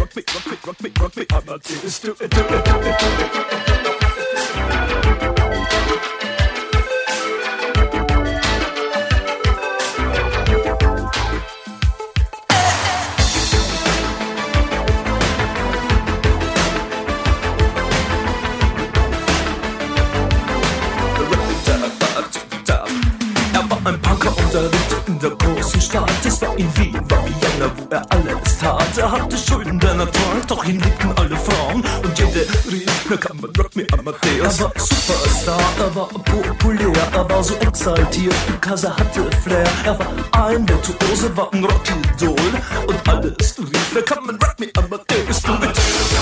rock me, Amadeus, do it, do it, do it, do it. Ein Punker und er lebte in der großen Stadt. Es war in Wien, war Vienna, wo er alles tat. Er hatte Schulden, denn er trank, doch ihn liebten alle Frauen. Und jede rief, na kann man rock me Amadeus. Er war Superstar, er war populär, er war so exaltiert, because er hatte Flair. Er war ein Virtuose, war ein Rockidol. Und alles rief, na kann man rock me Amadeus. Du mit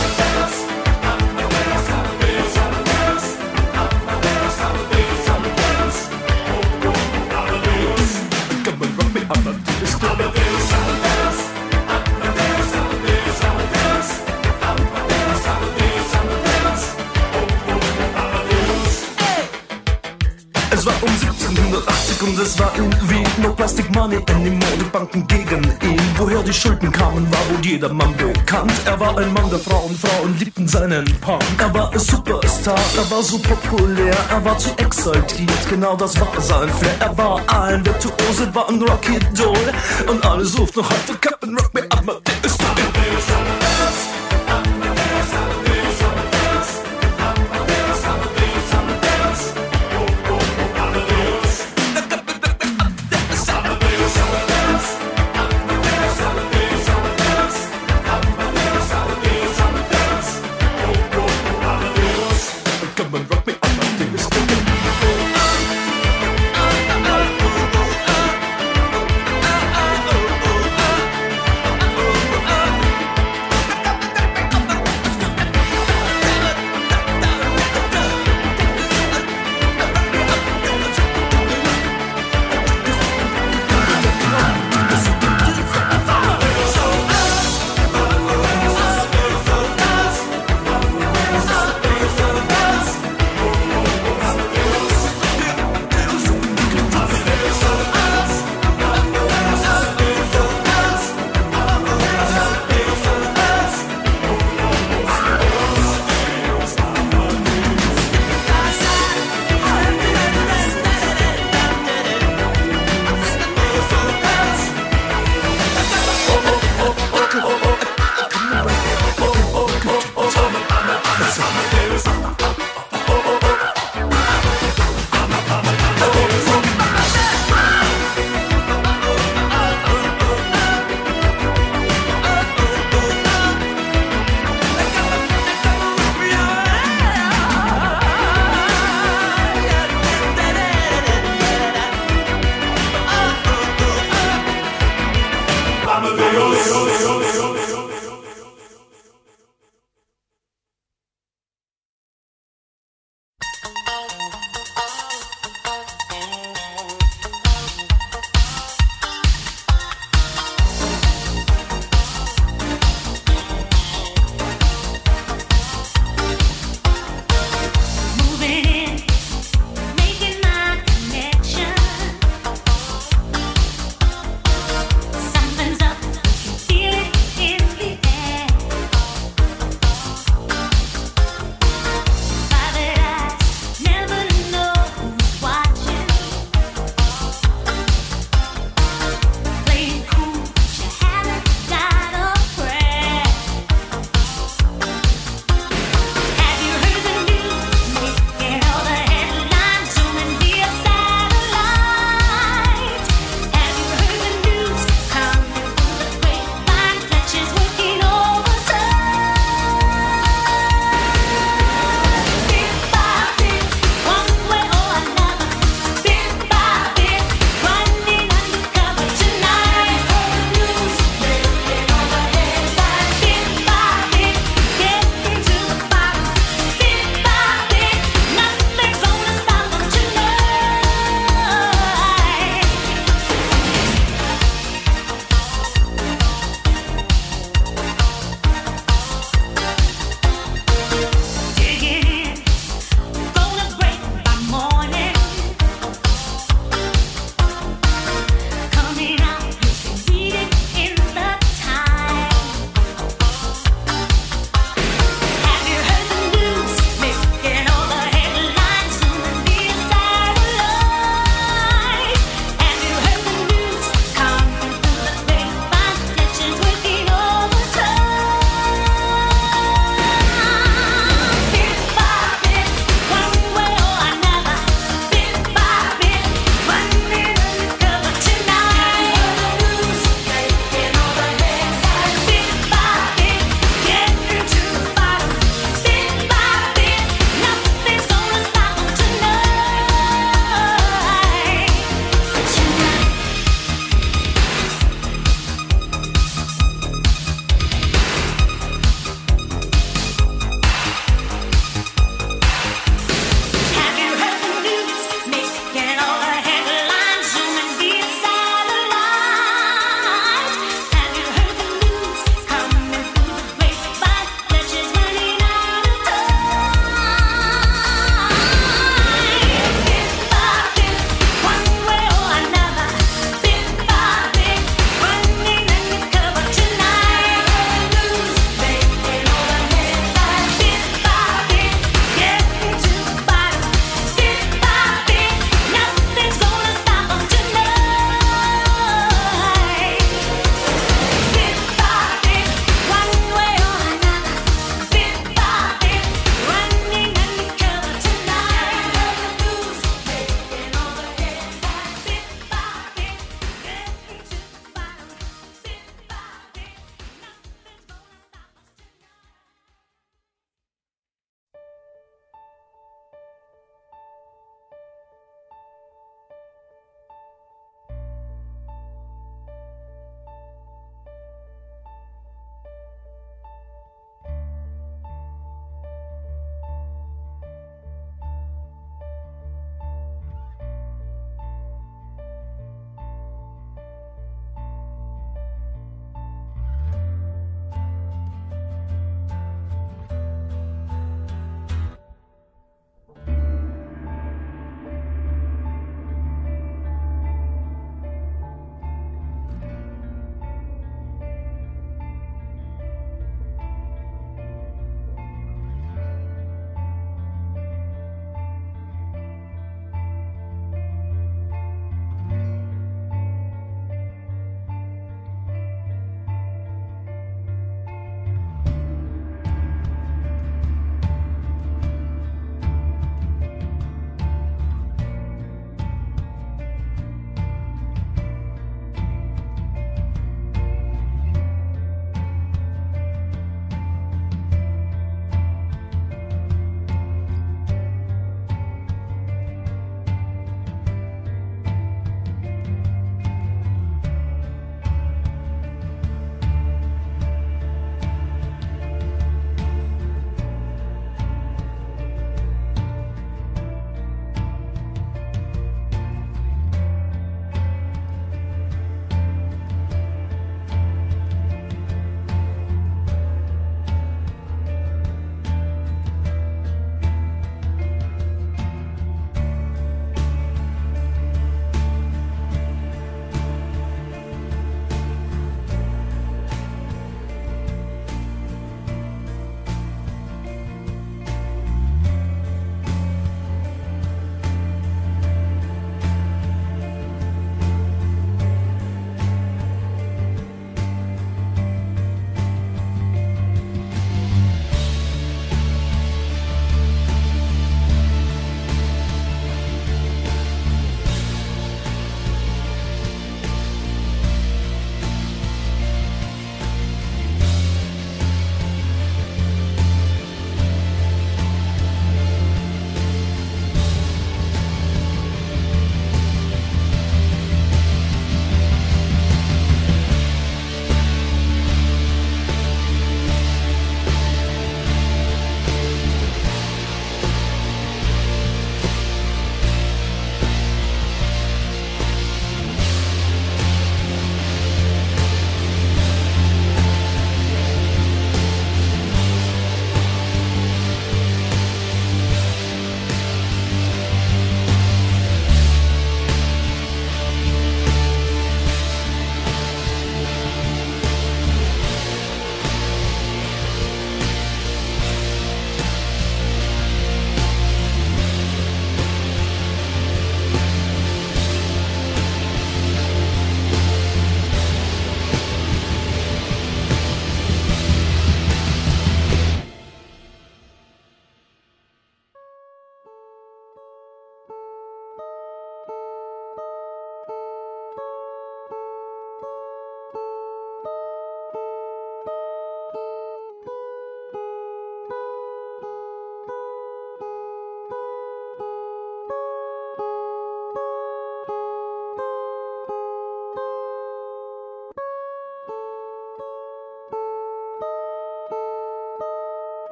Es war um 1780 und es war in Wien. No plastic money anymore, die Banken gegen ihn. Woher die Schulden kamen, war wohl jedermann bekannt. Er war ein Mann der Frauen, Frauen liebten seinen Punk. Er war ein Superstar, er war so populär, er war zu exaltiert, genau das war sein Flair. Er war ein Virtuose, war ein Rockidol. Und alle suchten noch heute, Captain Rock me Amadeus. Something's up, you can feel it in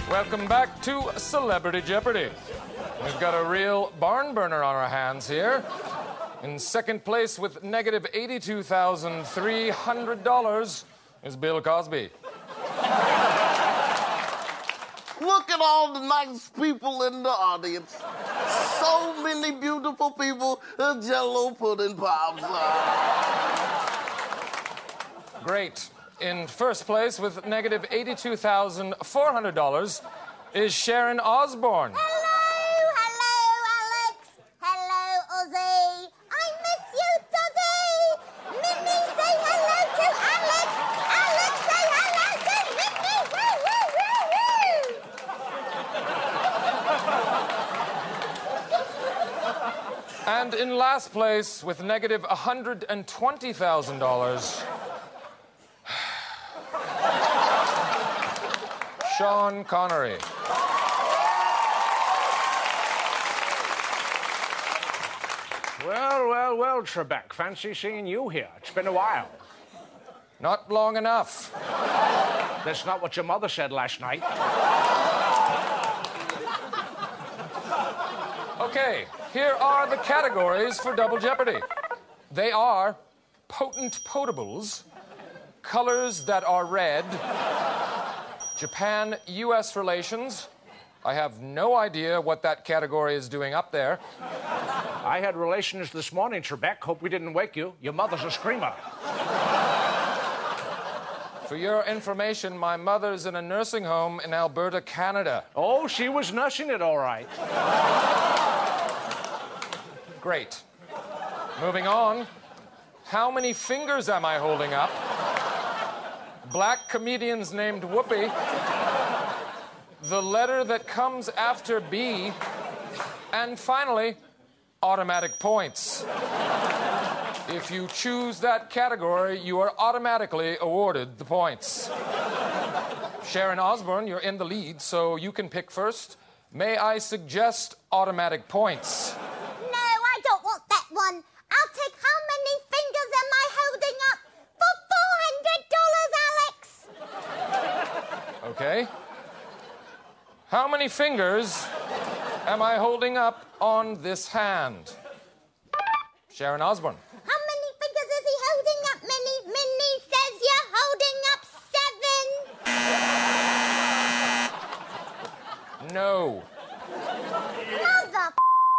Welcome back to Celebrity Jeopardy. We've got a real barn burner on our hands here. In second place with negative $82,300 is Bill Cosby. Look at all the nice people in the audience. So many beautiful people, Jell-O pudding pops. Great. In first place with negative $82,400 is Sharon Osbourne. Hello, Alex. Hello, Ozzy. I miss you, Doddy. Minnie, say hello to Alex. Alex, say hello to Minnie. Woo, woo, woo, woo. And in last place with negative $120,000, Sean Connery. Well, Trebek. Fancy seeing you here. It's been a while. Not long enough. That's not what your mother said last night. Okay, here are the categories for Double Jeopardy. They are potent potables, colors that are red, Japan-US relations. I have no idea what that category is doing up there. I had relations this morning, Trebek. Hope we didn't wake you. Your mother's a screamer. For your information, my mother's in a nursing home in Alberta, Canada. Oh, she was nursing it all right. Great. Moving on. How many fingers am I holding up? Black comedians named Whoopi. The letter that comes after B. And finally, automatic points. If you choose that category, you are automatically awarded the points. Sharon Osbourne, you're in the lead, so you can pick first. May I suggest automatic points? No, I don't want that one. I'll take how many fingers am I holding up for $400, Alex? Okay. How many fingers am I holding up on this hand? Sharon Osbourne. How many fingers is he holding up, Minnie? Minnie says you're holding up 7. No. Mother.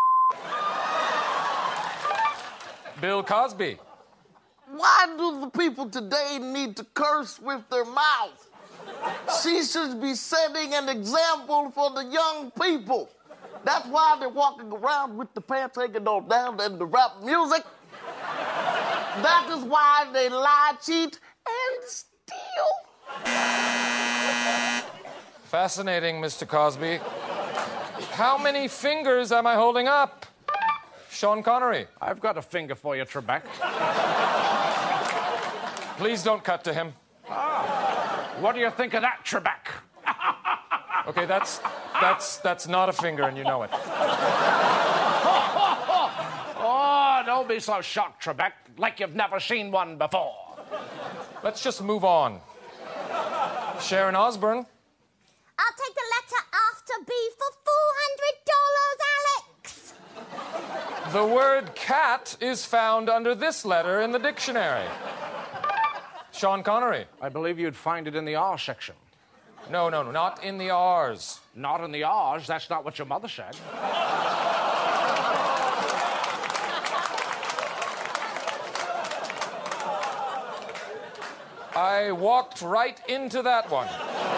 Bill Cosby. Why do the people today need to curse with their mouth? She should be setting an example for the young people. That's why they're walking around with the pants hanging on down and the rap music. That is why they lie, cheat, and steal. Fascinating, Mr. Cosby. How many fingers am I holding up? Sean Connery. I've got a finger for you, Trebek. Please don't cut to him. What do you think of that, Trebek? Okay, that's not a finger, and you know it. Oh, don't be so shocked, Trebek. Like you've never seen one before. Let's just move on. Sharon Osbourne. I'll take the letter after B for $400, Alex. The word cat is found under this letter in the dictionary. Sean Connery. I believe you'd find it in the R section. No, not in the R's. Not in the R's. That's not what your mother said. I walked right into that one.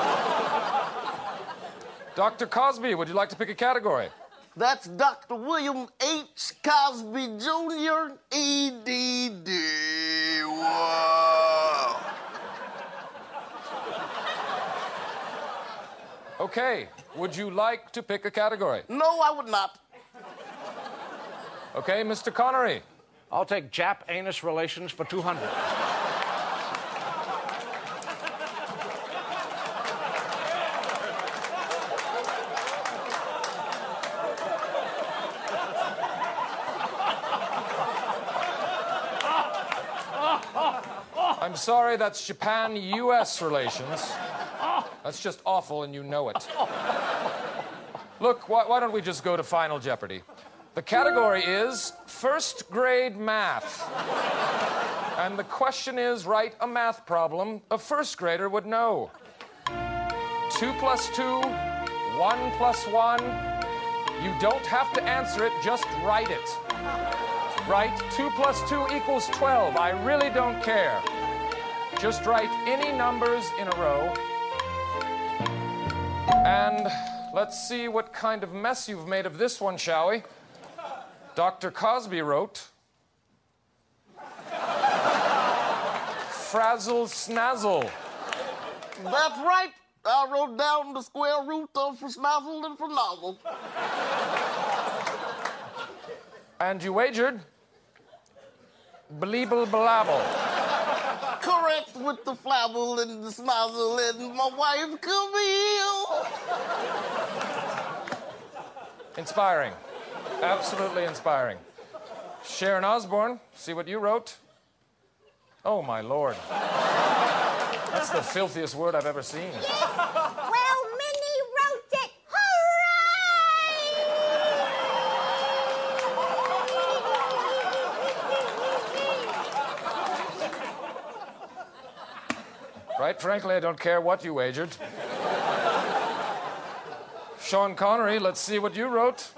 Dr. Cosby, would you like to pick a category? That's Dr. William H. Cosby Jr., EDD. Whoa. Okay, would you like to pick a category? No, I would not. Okay, Mr. Connery. I'll take Jap anus relations for $200. I'm sorry, that's Japan-US relations. That's just awful, and you know it. Look, why don't we just go to Final Jeopardy? The category is first grade math. And the question is, write a math problem a first grader would know. 2 plus 2, 1 plus 1. You don't have to answer it, just write it. Write 2 plus 2 equals 12. I really don't care. Just write any numbers in a row. And let's see what kind of mess you've made of this one, shall we? Dr. Cosby wrote, frazzle snazzle. That's right. I wrote down the square root of for snazzle and for nozzle. And you wagered, bleeble blabble. Correct with the flabble and the snozzle and my wife Camille. Inspiring. Absolutely inspiring. Sharon Osbourne, see what you wrote? Oh, my Lord. That's the filthiest word I've ever seen. Yes. Well, Minnie wrote it. Hooray! Right, frankly, I don't care what you wagered. Sean Connery, let's see what you wrote.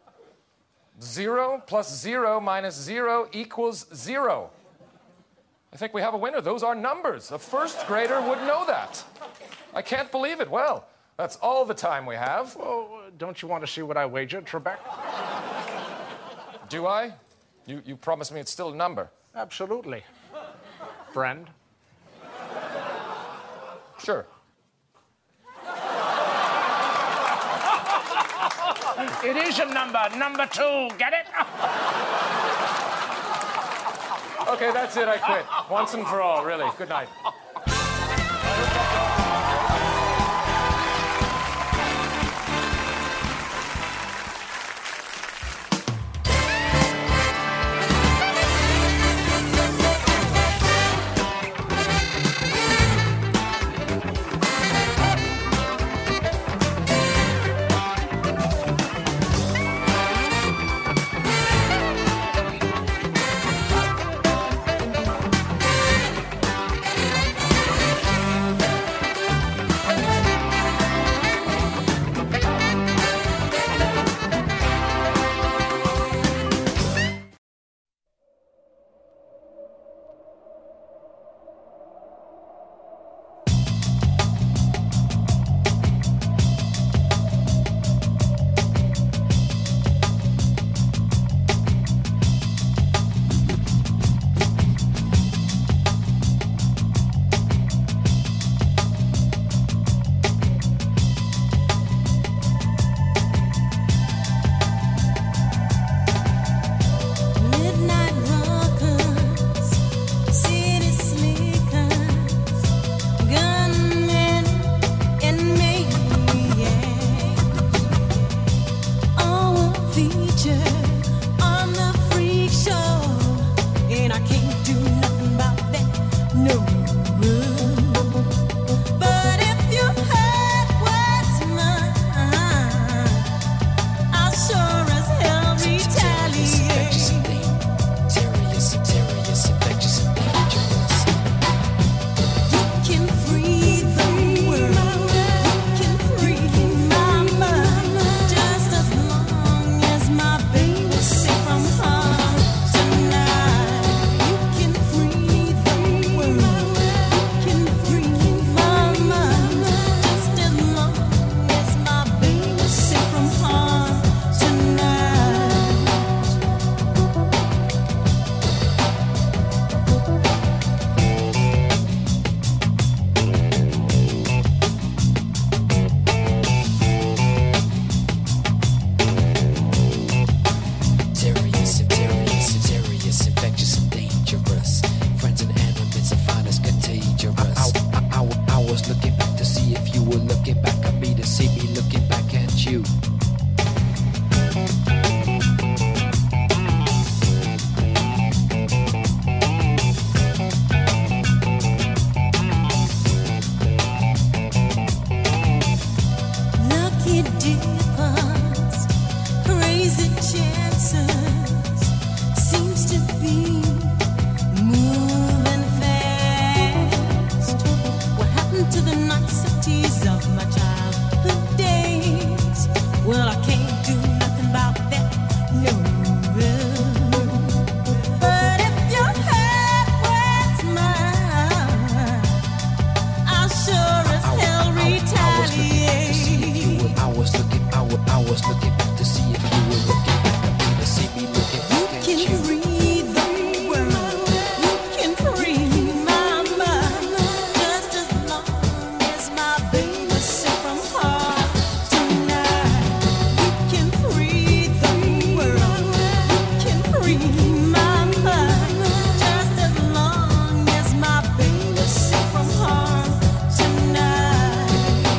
0 plus 0 minus 0 equals 0. I think we have a winner. Those are numbers. A first grader would know that. I can't believe it. Well, that's all the time we have. Well, don't you want to see what I wagered, Trebek? Do I? You promised me it's still a number. Absolutely. Friend? Sure. It is a number. Number 2. Get it? Okay, that's it. I quit. Once and for all, really. Good night. atrocities of my childhood days. Well, I can't do nothing about that, no. But if your heart was mine, I'll sure as hell retaliate. I was looking back to see if you were looking back at me to see me looking back at you. You can free the world, you can free my mind, just as long as my baby's safe from harm tonight. You can free the world, you can free my mind, just as long as my baby's safe from harm tonight.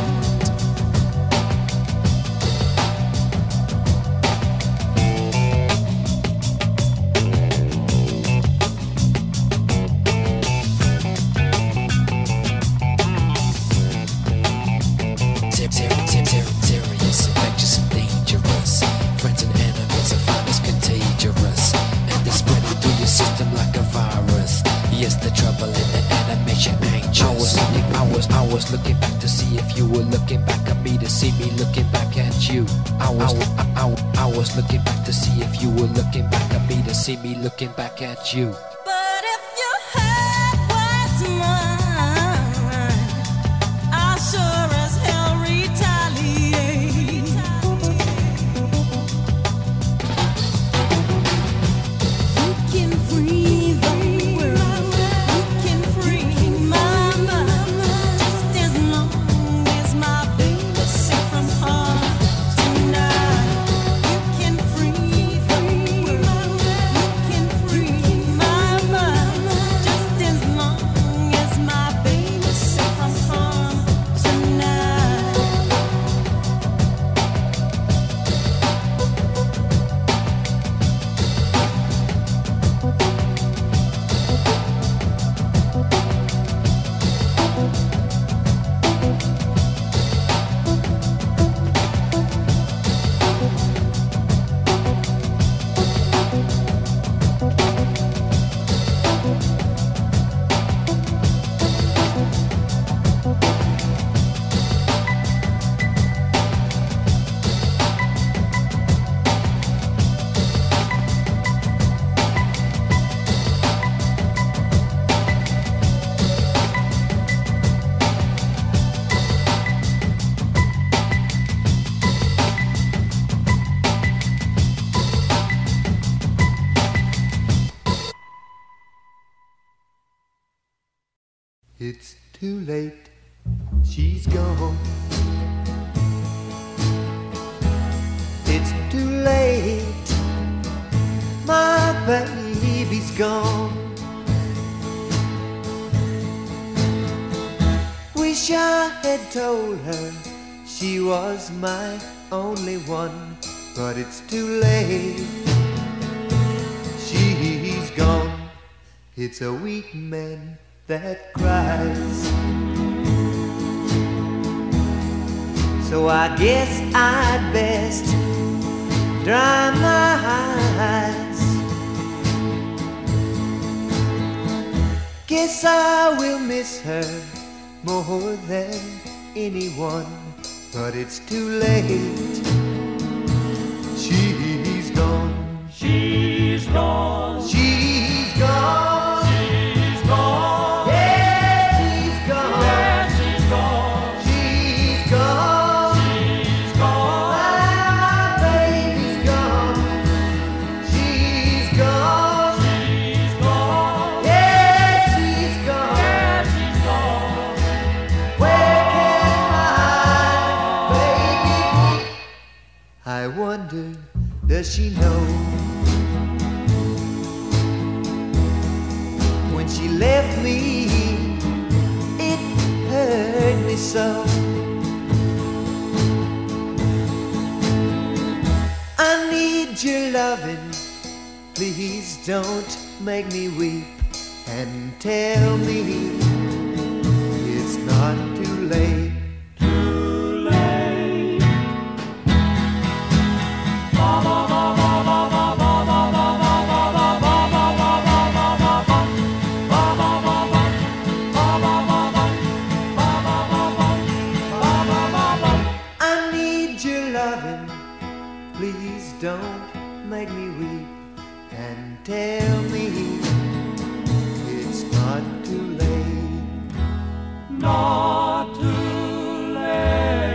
Serious, infectious, and dangerous. Friends and enemies are fine as contagious, and they spread it through your system like a virus. Yes, the trouble in the animation anxious. I was looking back to see if you were looking back at me to see me looking back at you. I was looking back to see if you were looking back at me to see me looking back at you. But if your heart was mine, I'll sure as hell retaliate. You can free the world, you can free my mind, just as long as my baby's safe from harm tonight. You can free the world, you can free my mind, just as long as my baby's safe from harm tonight. It's too late, she's gone. It's too late, my baby's gone. Wish I had told her she was my only one, but it's too late, she's gone. It's a weak man that cries, so I guess I'd best dry my eyes. Guess I will miss her more than anyone, but it's too late, she's gone. She's gone. She's gone. She's gone. I wonder, does she know? When she left me, it hurt me so. I need your loving, please don't make me weep, and tell me it's not too late. don't make me weep and tell me it's not too late. Not too late.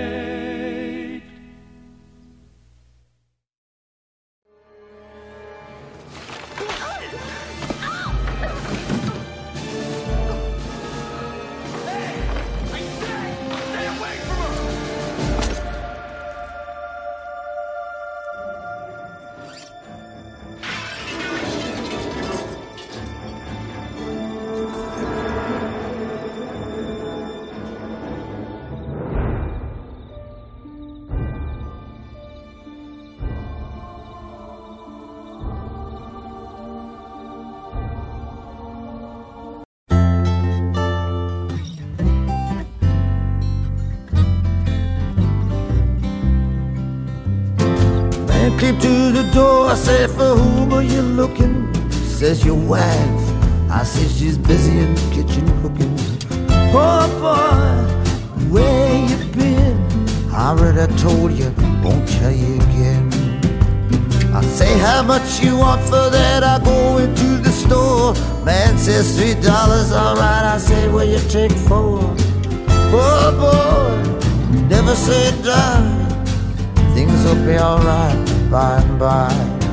Creep to the door, I say, for whom are you looking? Says your wife. I say she's busy in the kitchen cooking. Oh boy, where you been? I already told you, won't tell you again. I say, how much you want for that? I go into the store. Man says $3, alright. I say, well, you take 4. Oh boy, never say die. Things will be alright by and by.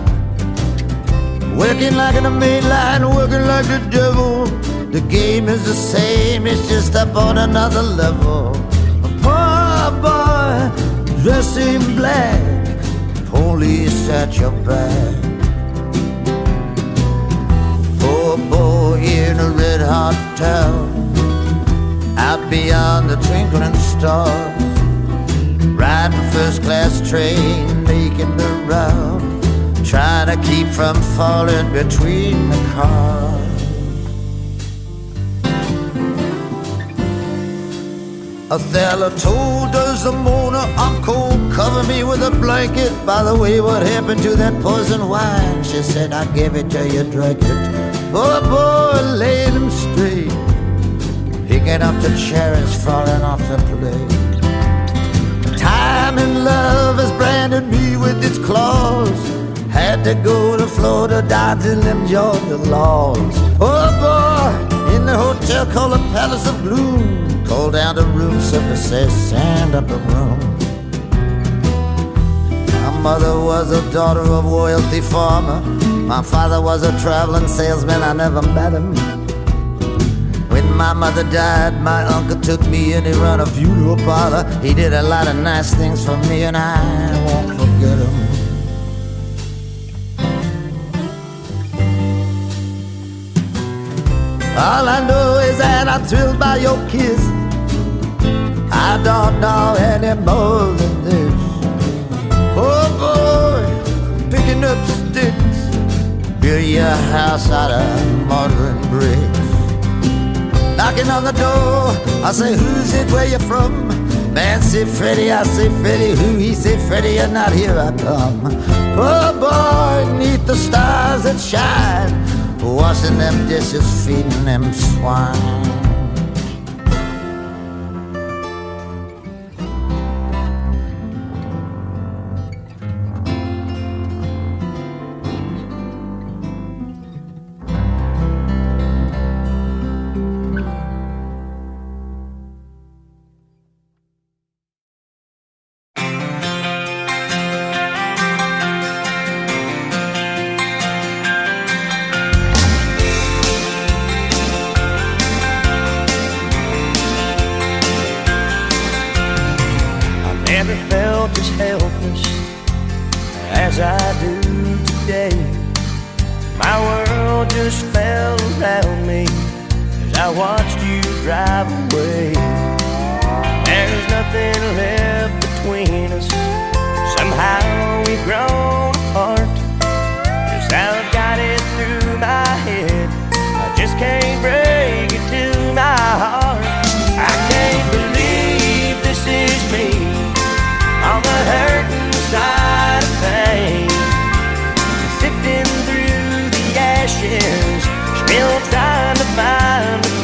Working like in a main line, working like the devil. The game is the same, it's just up on another level. A poor boy, dressed in black, police at your back. Poor boy in a red hot town, out beyond the twinkling stars. Riding first class train, making the round, trying to keep from falling between the cars. Othello told Desdemona, I'm cold, cover me with a blanket. By the way, what happened to that poison wine? She said, I gave it to you, drank it. Oh boy, laying him straight, picking up the cherries falling off the plate. Time and love has branded me with its claws. Had to go to Florida, dodging them Georgia laws. Oh boy, in the hotel called the Palace of Gloom, called down to room service, says stand up a room. My mother was a daughter of royalty farmer. My father was a traveling salesman, I never met him. When my mother died, my uncle took me and he run a funeral parlor. He did a lot of nice things for me and I won't forget him. All I know is that I'm thrilled by your kiss. I don't know any more than this. Oh boy, picking up sticks, build your house out of modern bricks. Knocking on the door, I say, who's it, where you from? Man say Freddie, I say Freddie, who? He say Freddie, you're not here, I come. Oh boy, neath the stars that shine, washing them dishes, feeding them swine.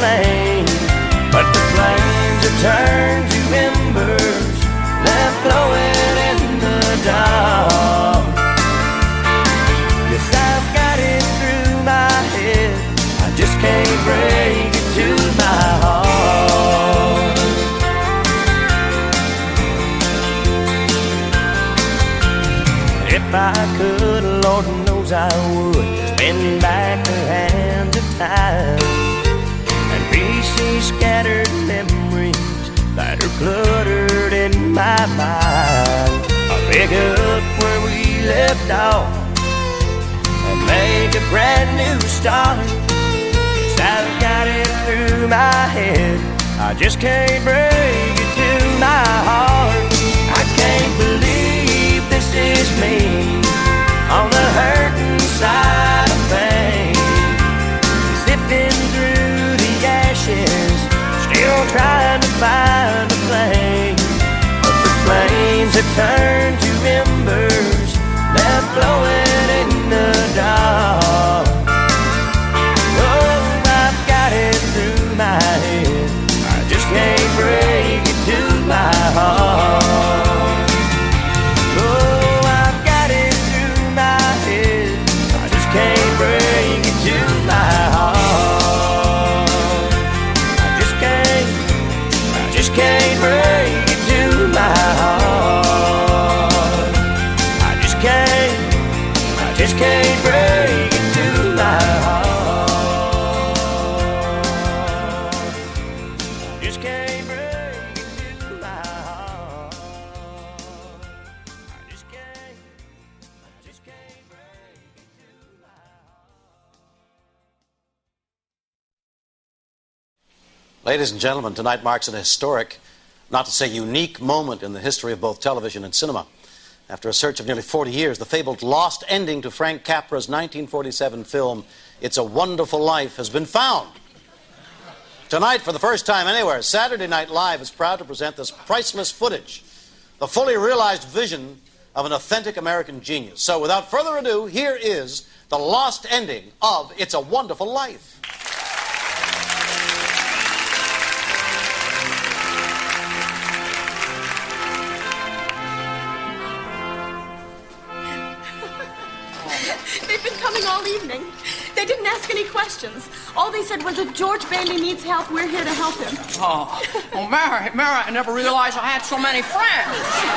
Turn to embers left glowing if I could, Lord knows I would spin back the hands of time and piece scattered memories that are cluttered in my mind. I'll pick up where we left off and make a brand new start. 'Cause I've got it through my head, I just can't break it to my heart. I can't believe this is me on the hurting side of pain, sifting through the ashes, still trying to find a flame. But the flames have turned to embers, left glowing in the dark. Oh, I've got it through my head, I just can't break it to my heart. Oh, I've got it through my head, I just can't break it to my heart. I just can't break it to my heart. I just can't break it to my heart. I just can't break it to my heart. I just can't break it to my heart. Ladies and gentlemen, tonight marks an historic, not to say unique, moment in the history of both television and cinema. After a search of nearly 40 years, the fabled lost ending to Frank Capra's 1947 film, It's a Wonderful Life, has been found. Tonight, for the first time anywhere, Saturday Night Live is proud to present this priceless footage, the fully realized vision of an authentic American genius. So, without further ado, here is the lost ending of It's a Wonderful Life. They've been coming all evening. They didn't ask any questions. All they said was if George Bailey needs help, we're here to help him. Oh, well, Mary, I never realized I had so many friends.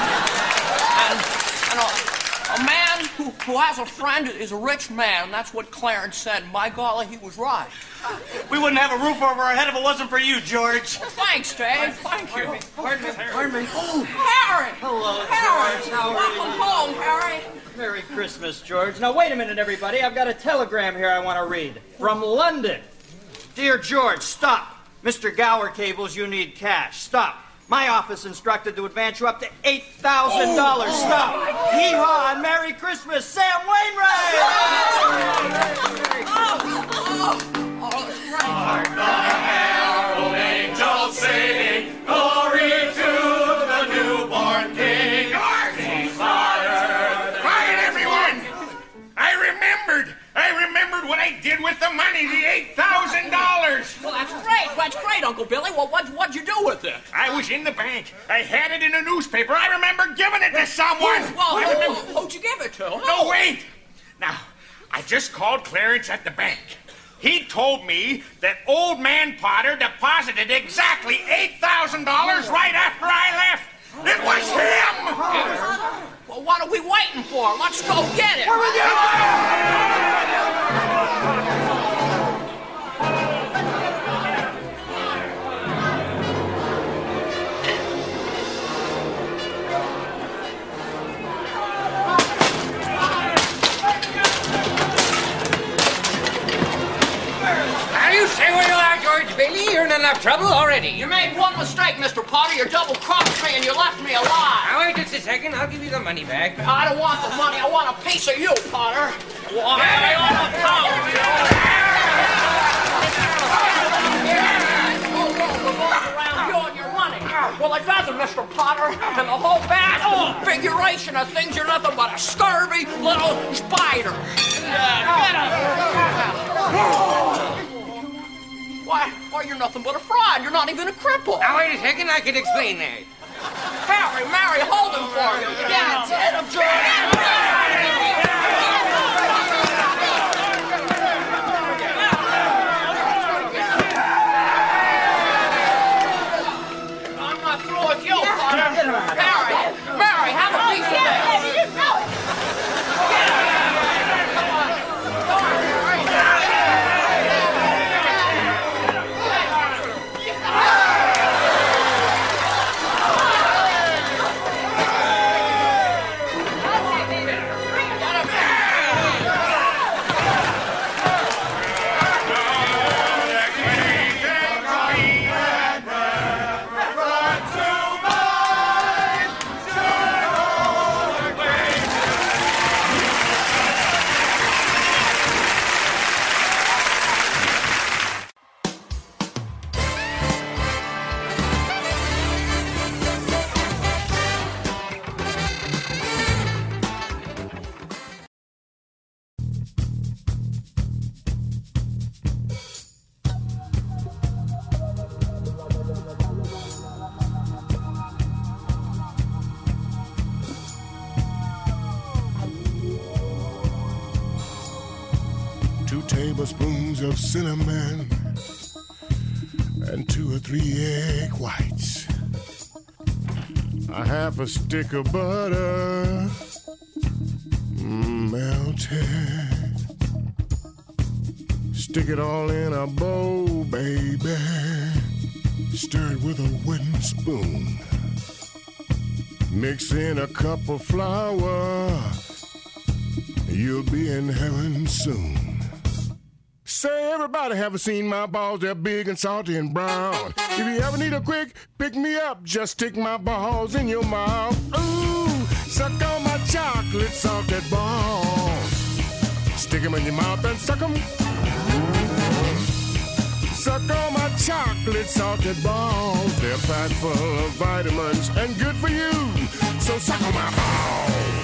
And a man who has a friend is a rich man. That's what Clarence said. By golly, he was right. We wouldn't have a roof over our head if it wasn't for you, George. Well, thanks, Dave. Thank you. Pardon me. Oh, Harry. Hello, Harry. George. How are Welcome you? home, Harry. Merry Christmas, George. Now, wait a minute, everybody. I've got a telegram here I want to read. From London. Dear George, stop. Mr. Gower cables, you need cash. Stop. My office instructed to advance you up to $8,000. Stop. Hee-haw and Merry Christmas, Sam Wainwright! Hark the herald angels sing, glory to the newborn King. Quiet, everyone! I remembered what I did with the money, the $8,000. Well, that's great, Uncle Billy. Well, what'd you do with it? I was in the bank. I had it in a newspaper. I remember giving it to someone. Well, who'd you give it to? No, wait. Now, I just called Clarence at the bank. He told me that old man Potter deposited exactly $8,000 right after I left. It was him! Well, what are we waiting for? Let's go get it. You stay where you are, George Bailey. You're in enough trouble already. You made one mistake, Mr. Potter. You double-crossed me and you left me alive. Now, wait just a second. I'll give you the money back. I don't want the money. I want a piece of you, Potter. Well, it doesn't, Mr. Potter. And the whole vast configuration of things, you're nothing but a scurvy little spider. Why, you're nothing but a fraud. You're not even a cripple. Now, wait a second. I can explain that. Harry, Mary, hold him for me. Get him, I'm not through with you, Potter. Mary, have a piece of this. tablespoons of cinnamon, and 2 or 3 egg whites. A half a stick of butter, melted. Stick it all in a bowl, baby. Stir it with a wooden spoon. Mix in a cup of flour. You'll be in heaven soon. Say, everybody haven't seen my balls. They're big and salty and brown. If you ever need a quick pick-me-up, just stick my balls in your mouth. Ooh, suck on my chocolate salted balls. Stick them in your mouth and suck them. Suck on my chocolate salted balls. They're packed full of vitamins and good for you. So suck on my balls.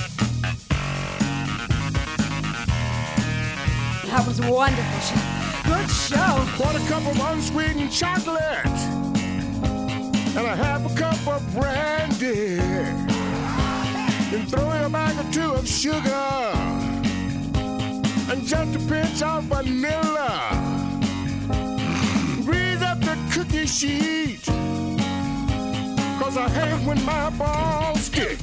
That was wonderful, Chef. Good show. 1/4 cup of unsweetened chocolate and a half a cup of brandy. Then throw in a bag or 2 of sugar and just a pinch of vanilla. Grease up the cookie sheet, 'cause I hate when my balls stick.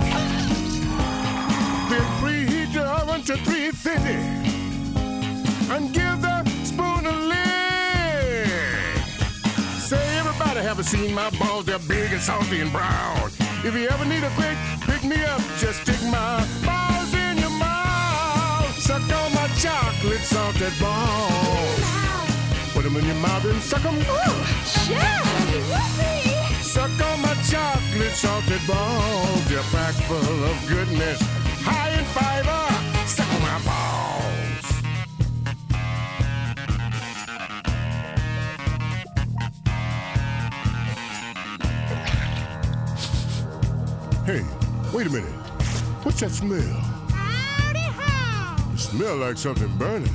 Then preheat the oven to 350 and give the spoon a lick. Say, everybody haven't seen my balls. They're big and salty and brown. If you ever need a quick pick-me-up, just stick my balls in your mouth. Suck on my chocolate salted balls. Put them in your mouth and suck them. Ooh, Chef! Whoopee! Suck on my chocolate salted balls. They're packed full of goodness, high in fiber. Suck on my balls. Hey, wait a minute. What's that smell? It smells like something burning.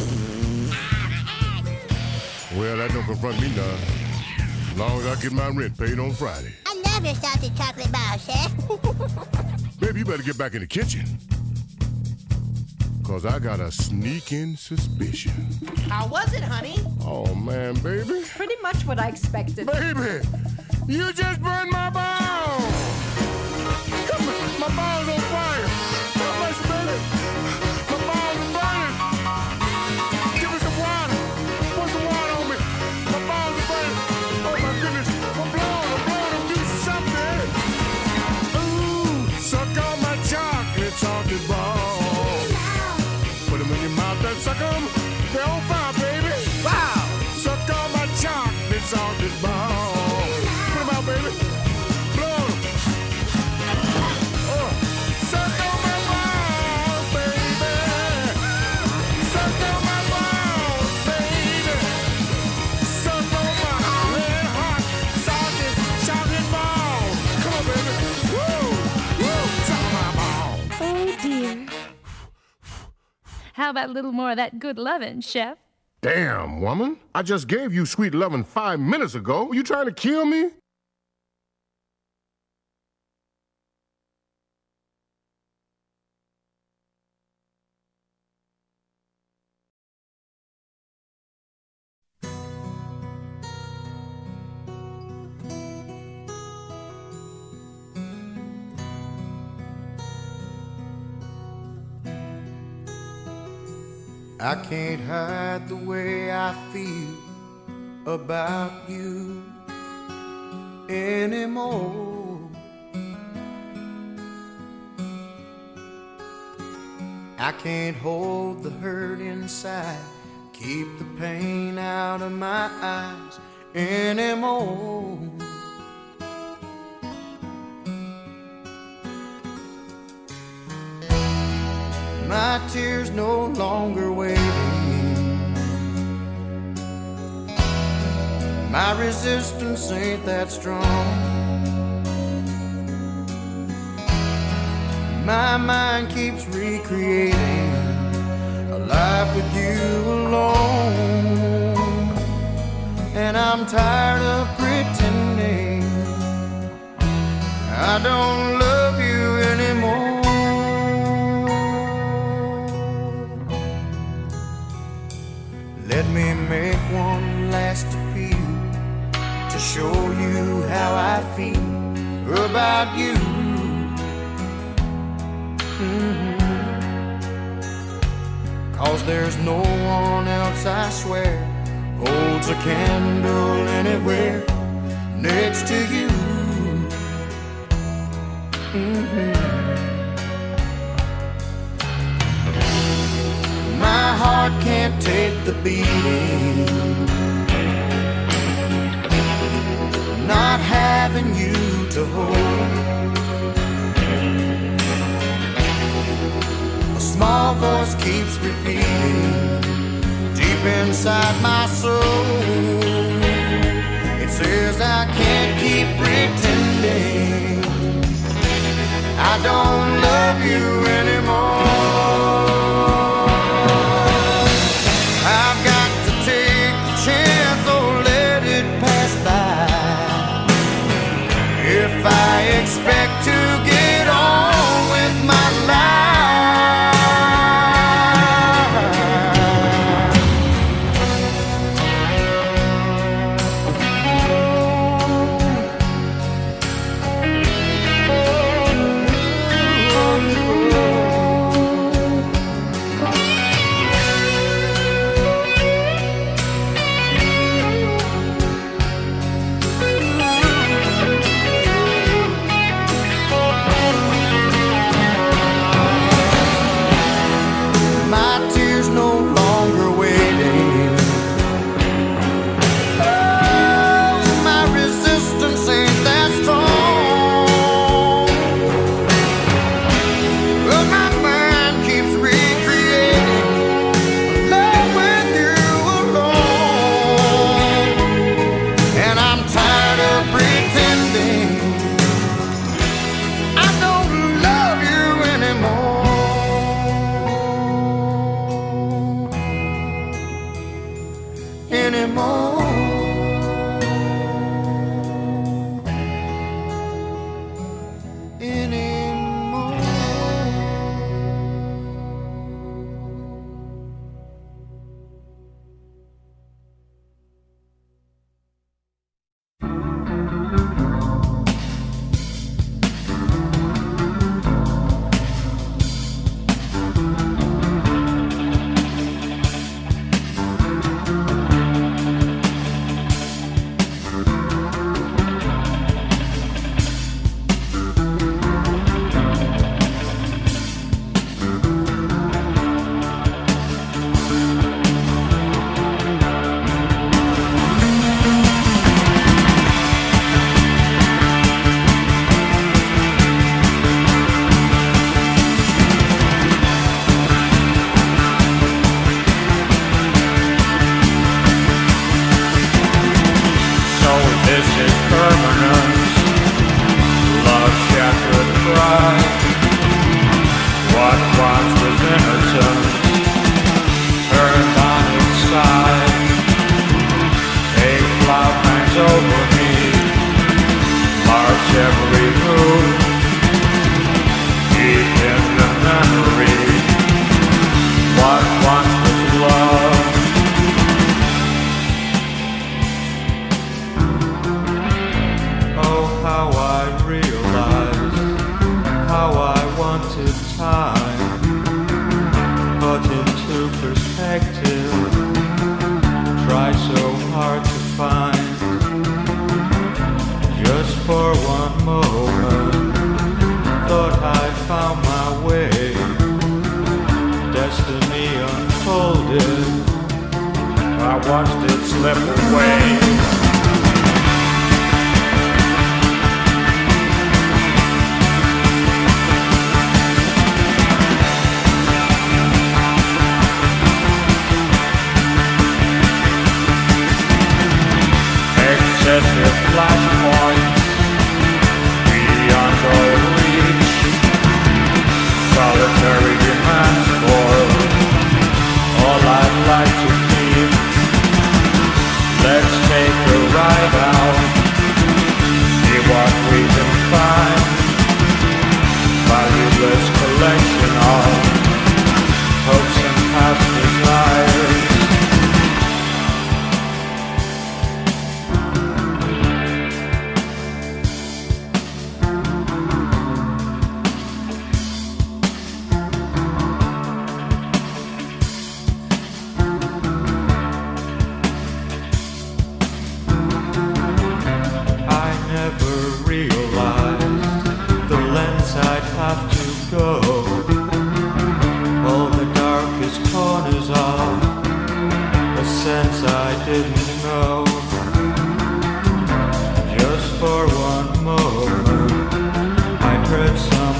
Well, that don't confront me now. As long as I get my rent paid on Friday. I love your salted chocolate bar, Chef. Baby, you better get back in the kitchen. 'Cause I got a sneaking suspicion. How was it, honey? Oh, man, baby. Pretty much what I expected. Baby, you just burned my balls. Come on, my balls on fire. God bless you, baby. My balls are burning. Give me some water. Put some water on me. My balls are burning. Oh, my goodness. I'm blowing. Do something. Ooh, suck on my chocolate salted balls. Put them in your mouth and suck them. They're on fire, baby. Wow. Suck on my chocolate salted balls. Put them out, baby. Blow them. Oh, suck on my balls, baby. Suck on my balls, baby. Suck on my red hot salted chocolate balls. Come on, baby. Woo, woo. Suck on my balls. Oh, dear. How about a little more of that good lovin', Chef? Damn, woman. I just gave you sweet lovin' 5 minutes ago. Were you trying to kill me? I can't hide the way I feel about you anymore. I can't hold the hurt inside, keep the pain out of my eyes anymore. My tears no longer waiting. My resistance ain't that strong. My mind keeps recreating a life with you alone. And I'm tired of pretending I don't love you anymore. about you. Cause there's no one else, I swear, holds a candle anywhere next to you. My heart can't take the beating, not having you to hold. A small voice keeps repeating deep inside my soul. It says I can't keep pretending I don't love you anymore. I've got to take the chance or let it pass by. If I expect to get on with my life, Let's take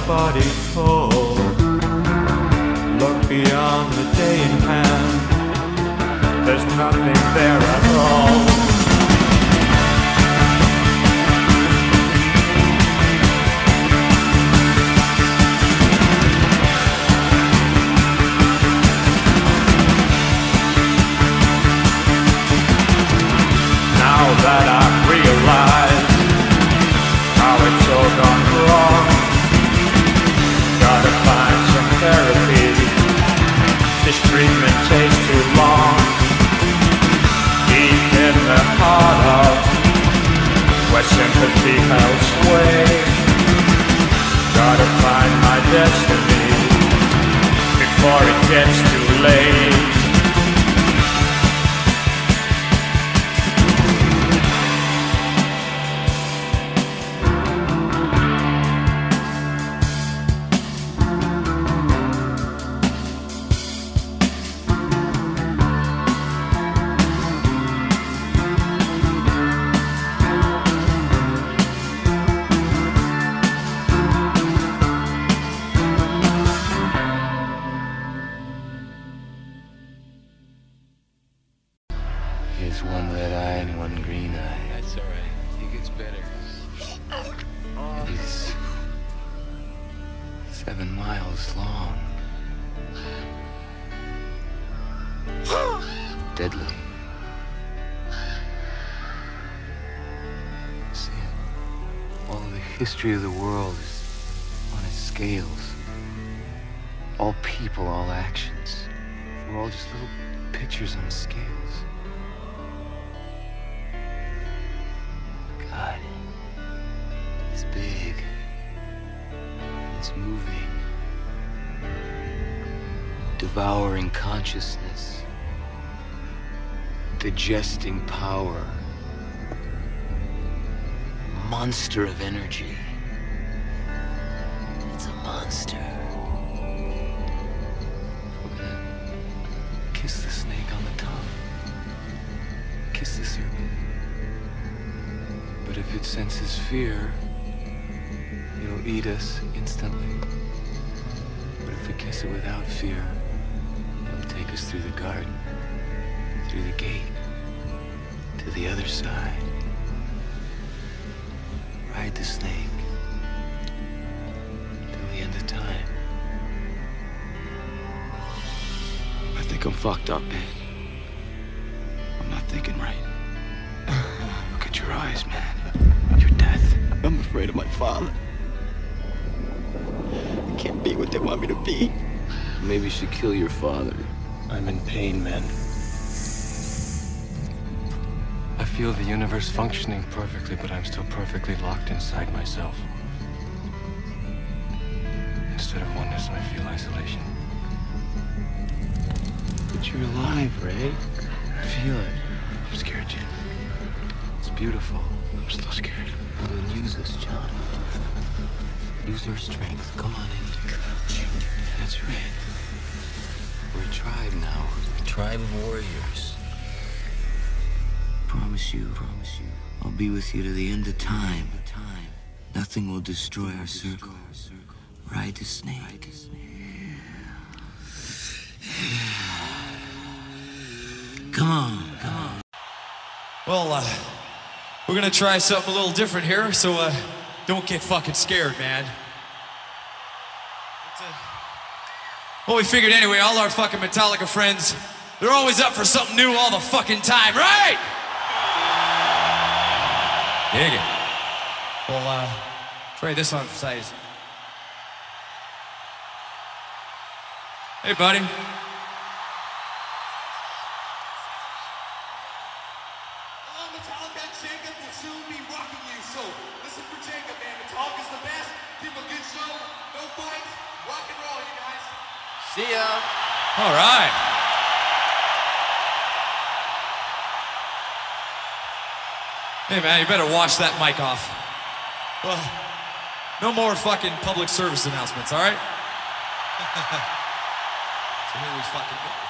body cold. Look beyond the day in hand. There's nothing there at all. Now that I've realized how it's all gone wrong, gotta find some therapy. This treatment takes too long. Deep in the heart of where sympathy held sway, gotta find my destiny before it gets too late. Here's one red eye and one green eye. That's all right. He gets better. He's 7 miles long. Deadly. See, all of the history of the world is on its scales. All people, all actions. We're all just little pictures on scales. God, it's big. It's moving. Devouring consciousness. Digesting power. Monster of energy. It's a monster. We're gonna kiss the snake on the tongue. Kiss the serpent. But if it senses fear, it'll eat us instantly. But if we kiss it without fear, it'll take us through the garden, through the gate, to the other side. Ride the snake till the end of time. I think I'm fucked up, man. I'm not thinking right. Look at your eyes, man. Your death. I'm afraid of my father. I can't be what they want me to be. Maybe you should kill your father. I'm in pain, man. I feel the universe functioning perfectly, but I'm still perfectly locked inside myself. Instead of oneness, I feel isolation. But you're alive, Ray. Feel it. I'm scared, Jim. It's beautiful. I'm still scared. Then use us, John. Use your strength. Come on in here. That's right. We're a tribe now. A tribe of warriors. Promise you. I'll be with you to the end of time. Nothing will destroy our circle. Ride the snake. Come on. Well, we're gonna try something a little different here, so don't get fucking scared, man. Well, we figured anyway, all our fucking Metallica friends, they're always up for something new all the fucking time, right? Dig it. Well, try this on for size. Hey, buddy. See ya. All right. Hey, man, you better wash that mic off. Well, no more fucking public service announcements, all right? So here we fucking go.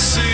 see